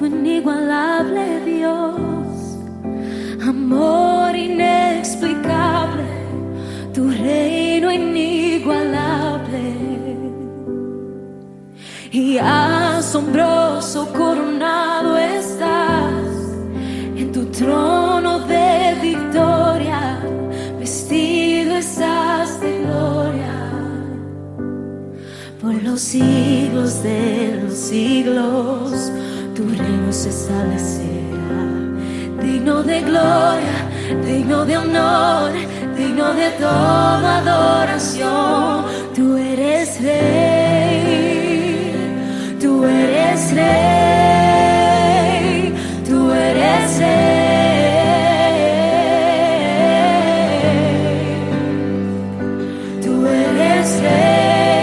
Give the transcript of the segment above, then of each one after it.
tu inigualable Dios, amor inexplicable, tu reino inigualable y asombroso coronado estás en tu trono de victoria, vestido estás de gloria. Por los siglos de los siglos, tu reino se establecerá. Digno de gloria, digno de honor, digno de toda adoración. Tú eres rey, tú eres rey, tú eres rey. Tú eres rey.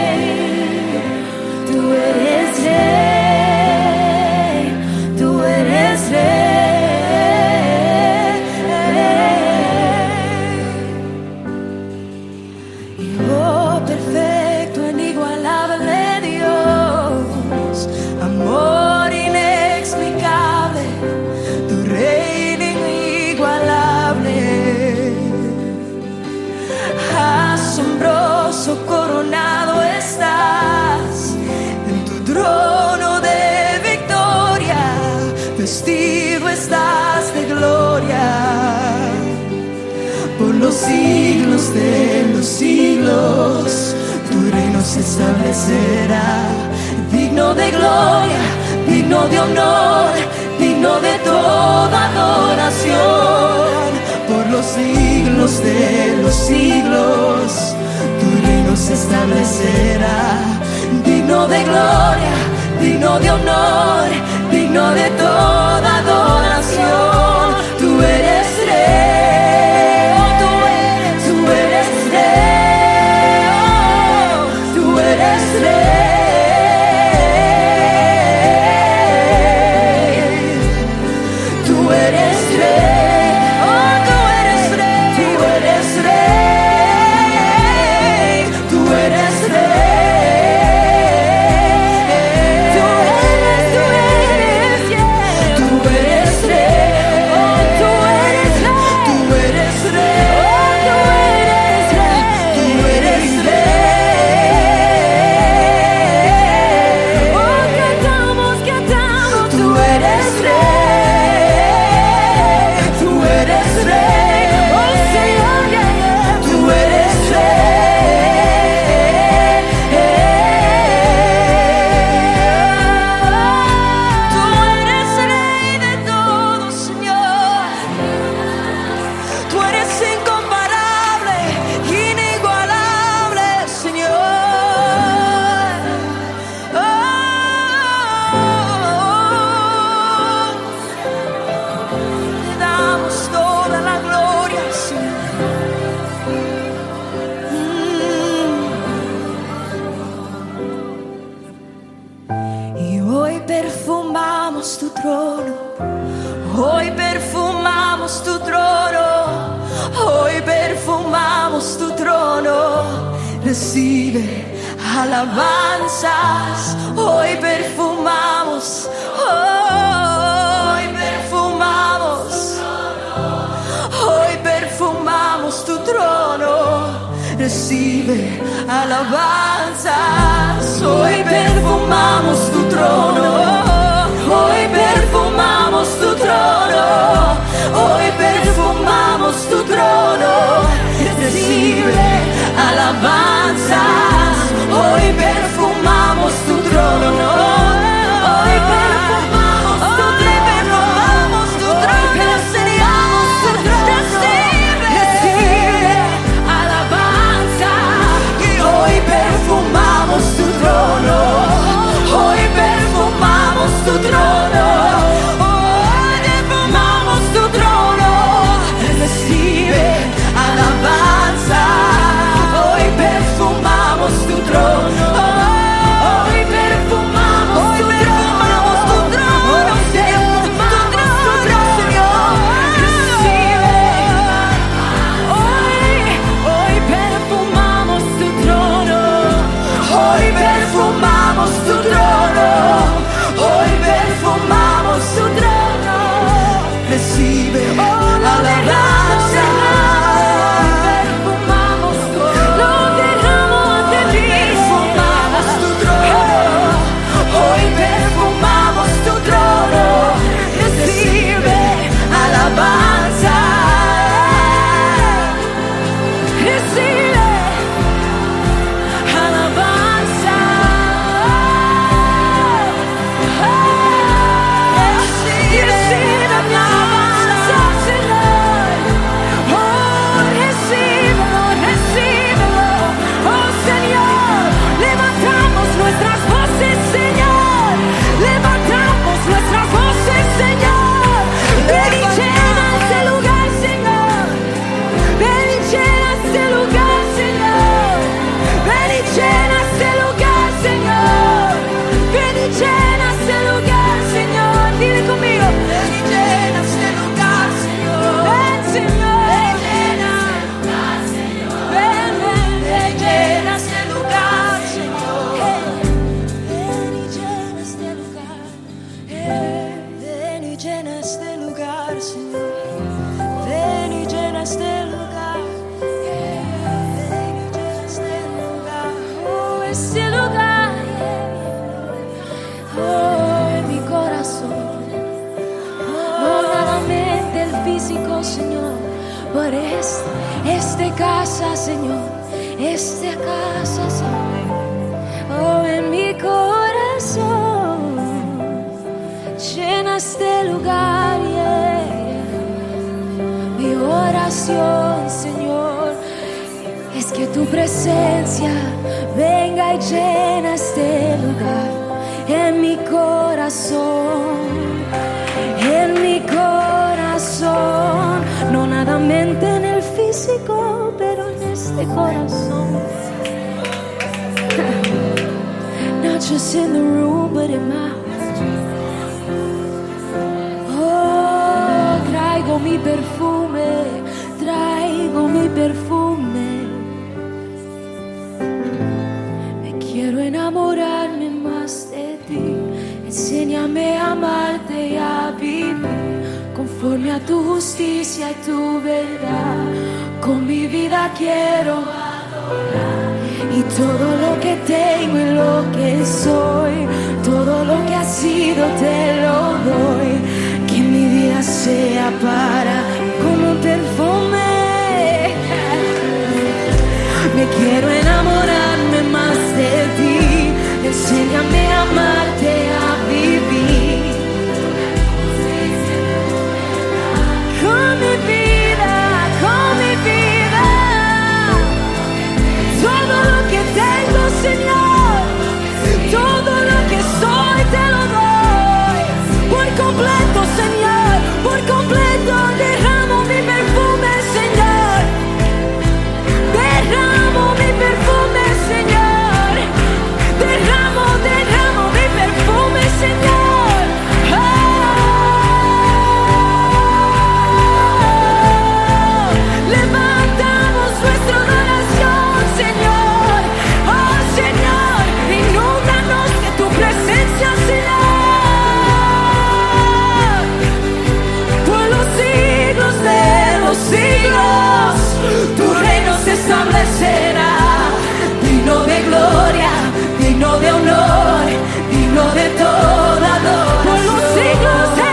Coronado estás en tu trono de victoria, vestido estás de gloria. Por los siglos de los siglos, tu reino se establecerá. Digno de gloria, digno de honor, digno de toda adoración. Por los siglos de los siglos, tu reino se establecerá. Digno de gloria, digno de honor, digno de toda adoración. Tú eres rey, tú eres rey, tú eres rey, tú eres rey, tú eres rey, tú eres rey. Tú eres perfumamos tu trono, hoy perfumamos tu trono, hoy perfumamos tu trono. Recibe alabanzas, hoy perfumamos, hoy perfumamos, hoy perfumamos tu trono. Recibe alabanzas, hoy perfumamos tu trono. Hoy perfumamos tu trono, hoy perfumamos tu trono. Recibe alabanzas, hoy perfumamos tu trono. Hoy perfumamos tu trono, perfumamos tu trono. Recibe alabanzas, hoy perfumamos tu trono. Hoy perfumamos Señor. Ven y llena este lugar. Ven y llena este lugar. Oh, este lugar. Oh, en mi corazón. No nuevamente el físico, Señor, por esta casa, Señor, esta casa, Señor. Oh, en mi corazón, llena este lugar, Mi oración, Señor, es que tu presencia venga y llena este lugar, en mi corazón. En mi corazón, no nadamente en el físico, pero en este corazón. Not just in the room, but in my heart. Oh, traigo mi perfume, traigo mi perfume. Me quiero enamorarme más de ti. Enséñame a amarte y a vivir conforme a tu justicia y tu verdad. Con mi vida quiero adorar, y todo lo que tengo y lo que soy, todo lo que ha sido te lo doy. Que mi vida sea para como un perfume. Me quiero enamorarme más de ti. Enséñame a amarte, a vivir con mi vida, con mi vida. Todo lo que tengo, Señor, todo lo que soy te lo doy. Por completo, Señor, por completo. Derramo mi perfume, Señor. Derramo mi perfume, Señor. Derramo mi perfume, Señor. Oh, levantamos nuestra adoración, Señor. Oh, Señor, inúndanos de tu presencia, Señor. Por los siglos de los siglos, tu reino se establecerá. Digno de gloria, digno de honor, digno de toda adoración. Por los siglos de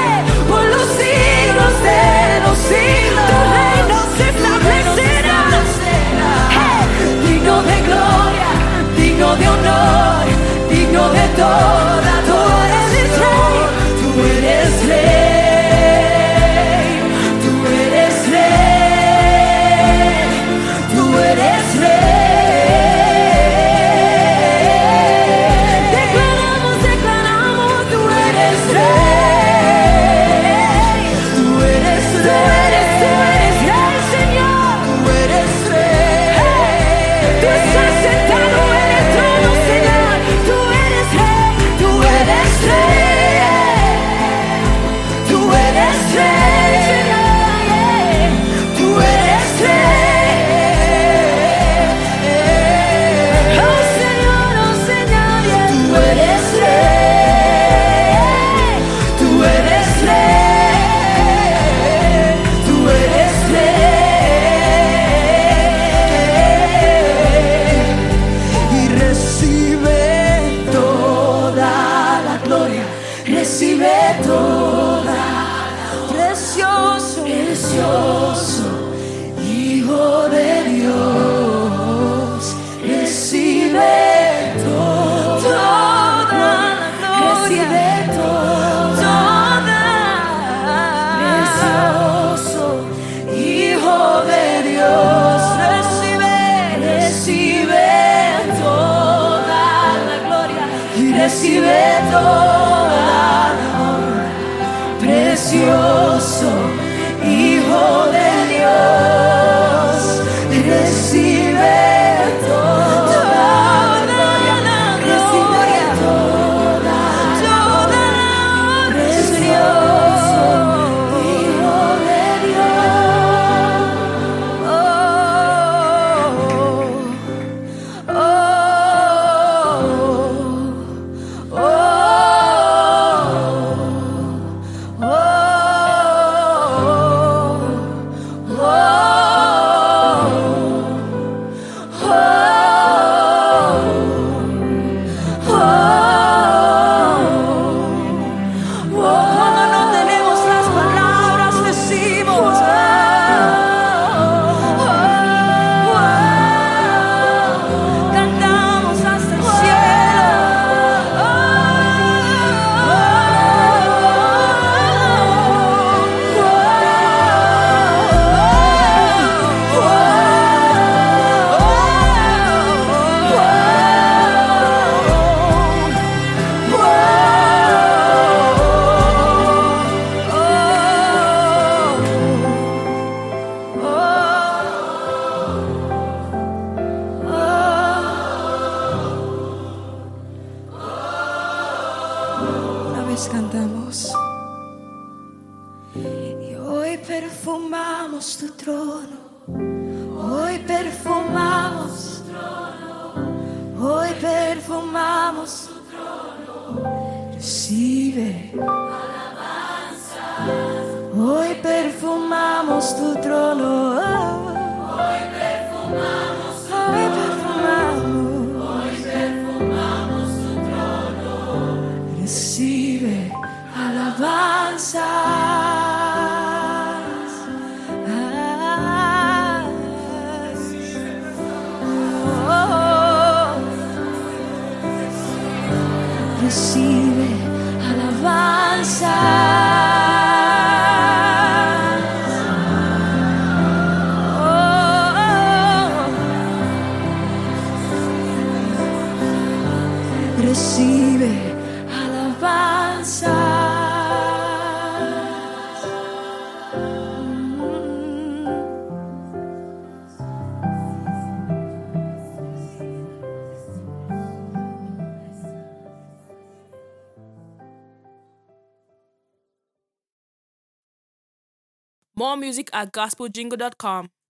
los siglos, tu reino se establecerá. Digno de gloria, digno de honor, digno de toda adoración. Tú eres rey, tú eres rey, tú eres rey. Recibe toda la honra, precioso Hijo de Dios. perfumamos tu trono. Hoy perfumamos tu trono. Hoy perfumamos tu trono. Recibe alabanza. Hoy perfumamos tu trono. Hoy perfumamos tu trono. Hoy perfumamos tu trono. Recibe alabanza. Recibe alabanza. Recibe alabanza. More music at gospeljingle.com.